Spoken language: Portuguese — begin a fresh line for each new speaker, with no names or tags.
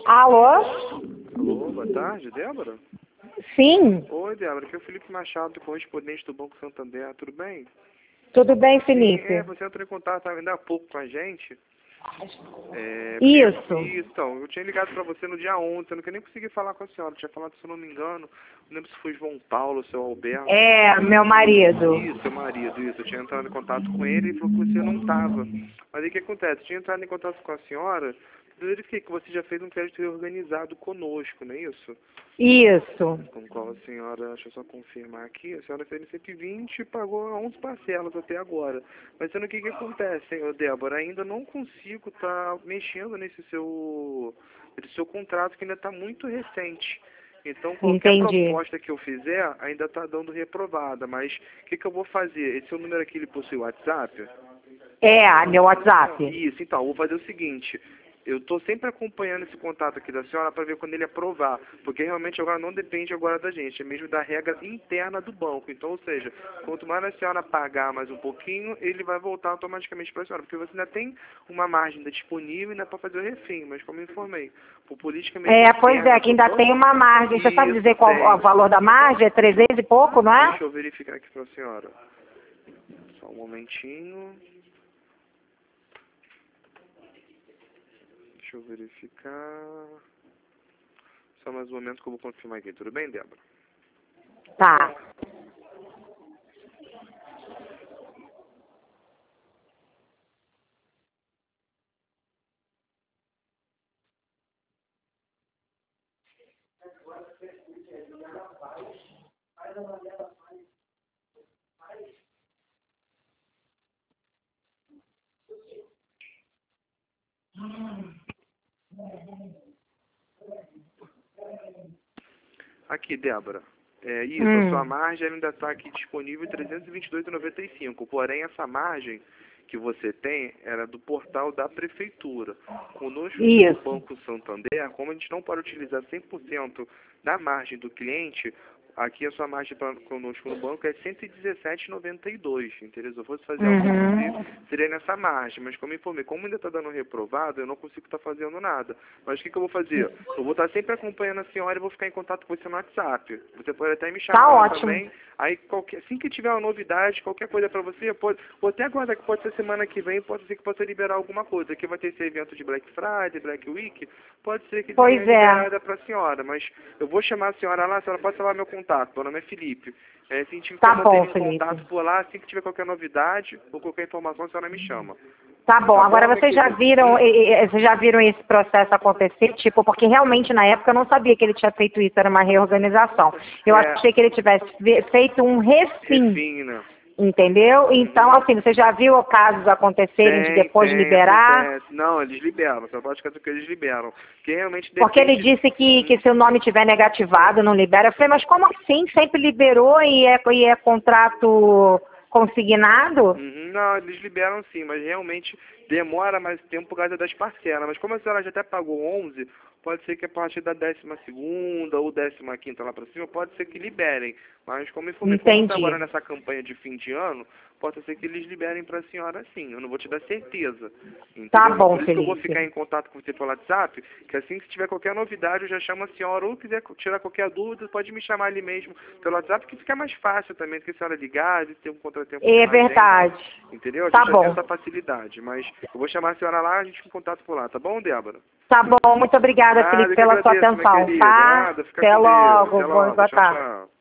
Alô?
Alô, boa tarde, Débora?
Sim,
Oi, Débora, aqui é o Felipe Machado, correspondente do Banco Santander, tudo bem?
tudo bem,
Sim,
Felipe?
você entrou em contato ainda há pouco com a gente.
Isso.
Então, eu tinha ligado para você no dia 11, eu não queria nem conseguir falar com a senhora, eu tinha falado, se eu não me engano, não lembro se foi João Paulo, seu Alberto.
É, meu marido.
Isso, seu marido, isso. Eu tinha entrado em contato com ele e falou que você não estava. Mas aí o que acontece? Eu tinha entrado em contato com a senhora, eu verifiquei que você já fez um crédito reorganizado conosco, não é isso?
Isso.
Com o qual a senhora, deixa eu só confirmar aqui, a senhora fez 120 e pagou 11 parcelas até agora. Mas sendo que o que acontece, hein, ô Débora? Ainda não consigo estar mexendo nesse seu contrato que ainda está muito recente. Então, qualquer
Entendi.
proposta que eu fizer ainda está dando reprovada. Mas o que eu vou fazer? Esse seu número aqui, ele possui WhatsApp?
É, meu WhatsApp.
Isso, então, eu vou fazer o seguinte. Eu estou sempre acompanhando esse contato aqui da senhora para ver quando ele aprovar, porque realmente agora não depende agora da gente, é mesmo da regra interna do banco. Então, ou seja, quanto mais a senhora pagar mais um pouquinho, ele vai voltar automaticamente para a senhora, porque você ainda tem uma margem ainda disponível ainda para fazer o refim, mas como eu informei, por política mesmo
É, pois é,
interna
que
do
ainda tem
banco,
uma margem. Você sabe dizer
isso
qual
tem.
o valor da margem? É 300 e pouco, não é?
Deixa eu verificar aqui para a senhora. Só um momentinho. Deixa eu verificar. Só mais um momento que eu vou confirmar aqui. Tudo bem, Débora?
Tá.
Aqui, Débora. Isso, a sua margem ainda está aqui disponível em 322,95. Porém, essa margem que você tem era do portal da prefeitura. Conosco no
Isso.
Banco Santander, como a gente não pode utilizar 100% da margem do cliente, aqui a sua margem conosco no banco é 117,92, entendeu? Se eu fosse fazer algo seria nessa margem, mas como eu informei, como ainda está dando reprovado, eu não consigo estar fazendo nada. Mas o que eu vou fazer? Eu vou estar sempre acompanhando a senhora e vou ficar em contato com você no WhatsApp. Você pode até me chamar
Tá
lá
ótimo.
também. Aí, assim que tiver uma novidade, qualquer coisa para você, vou até aguardar que pode ser semana que vem, pode ser que possa liberar alguma coisa. Aqui vai ter esse evento de Black Friday, Black Week, pode ser que
Pois
tenha
é.
liberada para a senhora, mas eu vou chamar a senhora lá, a senhora pode falar meu contato, meu nome é Felipe. Se a gente
Tá
quiser
bom,
manter em
Felipe.
contato por lá, assim que tiver qualquer novidade ou qualquer informação, a senhora me chama.
Tá bom.
Tá
Agora
bom, minha
vocês já
querida?
viram, vocês já viram esse processo acontecer, tipo, porque realmente na época eu não sabia que ele tinha feito isso, era uma reorganização. Eu achei que ele tivesse feito um refim,
Refim, né?
entendeu? Então, assim, você já viu casos acontecerem de depois liberar?
Acontece. Não, eles liberam, só pode ficar que eles liberam. Porque realmente
Porque ele
depende.
disse que se o nome tiver negativado, não libera. Eu falei, mas como assim? Sempre liberou e é contrato consignado?
Não, eles liberam sim, mas realmente demora mais tempo por causa das parcelas. Mas como a senhora já até pagou 11, pode ser que a partir da 12ª ou 15ª lá pra cima, pode ser que liberem. Mas como informei, como está
Entendi.
agora nessa campanha de fim de ano, pode ser que eles liberem pra senhora sim. Eu não vou te dar certeza. Entendeu?
Tá
Mas
bom,
por isso que eu vou
Felipe.
ficar em contato com você pelo WhatsApp, que assim que tiver qualquer novidade, eu já chamo a senhora, ou quiser tirar qualquer dúvida, pode me chamar ali mesmo pelo WhatsApp, que fica mais fácil também, do que a senhora ligar, às vezes tem um contratempo com
É
a gente.
verdade.
Entendeu? A
Tá
gente já tem
bom.
essa facilidade, mas eu vou chamar a senhora lá, a gente fica em contato por lá, tá bom, Débora?
Tá bom. Muito obrigada,
Nada,
Felipe,
eu que
pela sua
agradeço, minha
atenção,
querida.
tá?
Nada, fica
Até
com Deus.
logo.
Até logo.
Boa
Tchau,
tarde.
tchau.